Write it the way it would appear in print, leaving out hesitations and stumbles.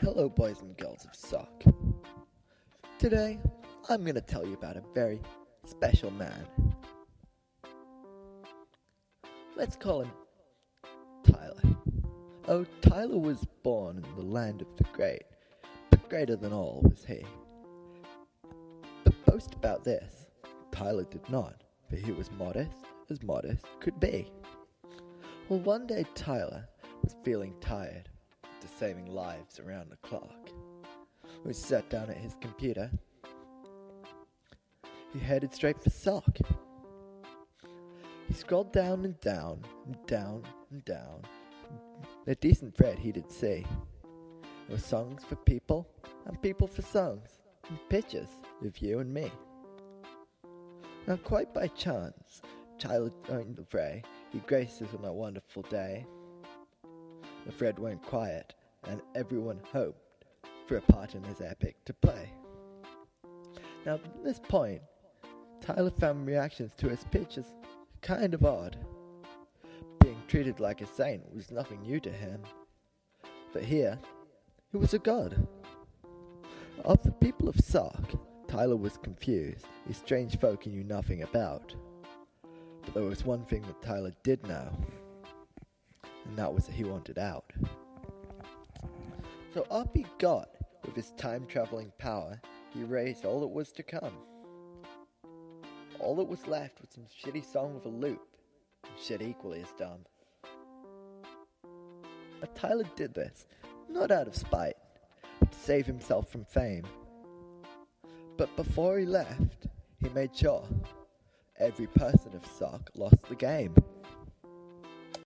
Hello, boys and girls of Sock. Today, I'm going to tell you about a very special man. Let's call him Tyler. Oh, Tyler was born in the land of the great, but greater than all was he. But boast about this, Tyler did not, for he was modest as modest could be. Well, one day Tyler was feeling tired after saving lives around the clock. He sat down at his computer. He headed straight for Sock. He scrolled down and down and down and down. A decent thread he did see. There were songs for people and people for songs, and pictures of you and me. Now, quite by chance, Tyler joined the fray. He graced us on a wonderful day. The thread went quiet, and everyone hoped for a part in his epic to play. Now, at this point, Tyler found reactions to his pictures kind of odd. Being treated like a saint was nothing new to him. But here, he was a god. Of the people of Sock, Tyler was confused, a strange folk he knew nothing about. But there was one thing that Tyler did know, and that was that he wanted out. So up he got, with his time-traveling power. He erased all that was to come. All that was left was some shitty song with a loop, and shit equally as dumb. But Tyler did this, not out of spite, but to save himself from fame. But before he left, he made sure every person of Sock lost the game.